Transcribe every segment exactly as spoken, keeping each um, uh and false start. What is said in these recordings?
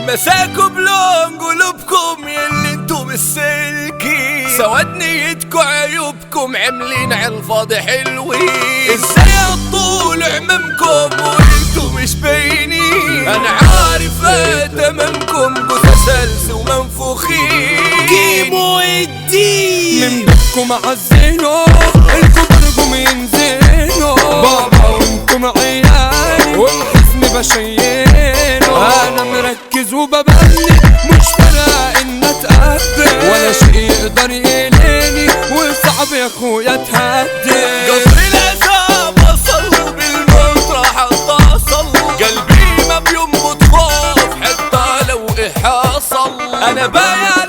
مساكوا بلون قلوبكم يلي انتو بالسلكي، سواد نيتكوا عيوبكم عاملين عالفاضي حلوين. ازاي اطول عمامكم وانتو مش باينين؟ انا عارف تمامكم جثة سلس ومنفوخين. جيبوا الدين من بيتكم عزينو الكبركم ينزلوا بابا وانتم عيالي والحزن بشينو. انا مركز وببني مش فارقة ان اتقدم ولا شيء يقدر يليني وصعب يا اخويا تهدي. قصر العذاب وصل بالمطرح اتصل، قلبي ما بينبض خوف حتى لو ايه حصل. انا بايع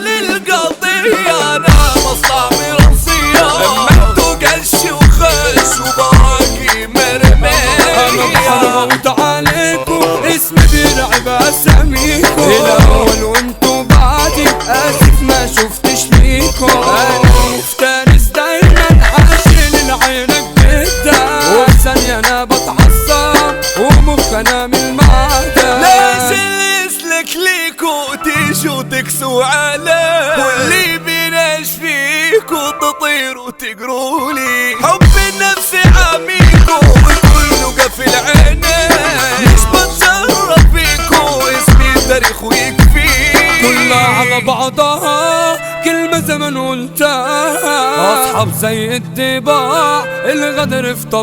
للقضية انا مصلحة راسية، اما انتو قش وخش وباقي مرمي. انا بحرمت عليكم اسمي بيلعب اساميكم الاول وانتو بعدي، اسف ما شفتش ليكم. انا مفترس دايما عاشل العينك جدا، وثانية انا بتعصب ومخ انا من المعدة. ليش الاسلك ليكو تيجوا تكسوا عليه، واللي بيناش فيكو تطيروا تقرولي. حب النفس عميكو وكله قفل عينيه، مش بتشرف فيكو اسمي التاريخ ويكفي. كلها على بعضها كلمة زمن قلتها، أصحاب زي الضباع الغدر في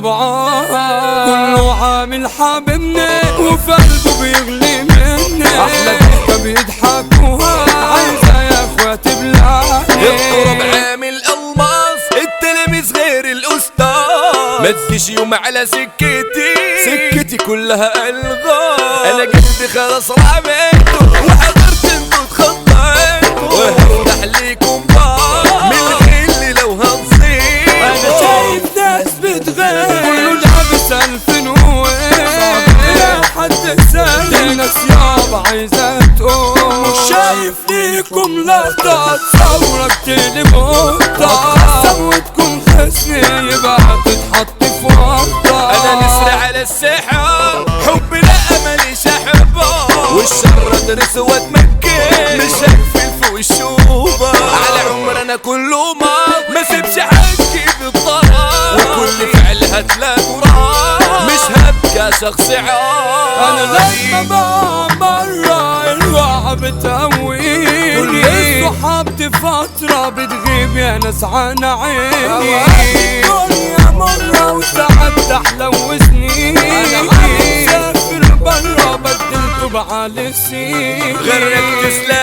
طبعها. كله عامل حاببني وفي قلبه بيغلي مني، أحلى ضحكة بيضحكوها عايزة يا اخويا تبلعني. الطرب عامل الماس التلاميذ غير الاستاذ، ما تجيش يوم على سكتي سكتي كلها الغاز. انا قلبي خلاص رميته وحضرت انتو اتخطيتوا، وهفتح ليكم باب من الغل لو هنصيب. انا شايف ناس بتغير كله لابس الف نوير، لا حد سال الناس يابا عايزة تقوم. مش شايف ليكم لقطة تصورك تليفونتا، تخصم وتكون خصمي يبقى تتحط في ورطة. انا نسر على السحاب حب لا ماليش احبه، والشر ادرس واتمكن مش هقفل فوق الشوبه. على عمر انا كله ماضي ما سيبش حقي بالطراب، وكل فعل هتلاقوا راب مش هبقى شخص عادي. انا لما بقى مرة الوعى بتقويني، كل الصحاب دي فترة بتغيب يا ناس عن عيني. الدنيا مرة وساعات تحلى وسنين، انا عايز اسافر برا بدلته بعلى السين. غيرك تسلم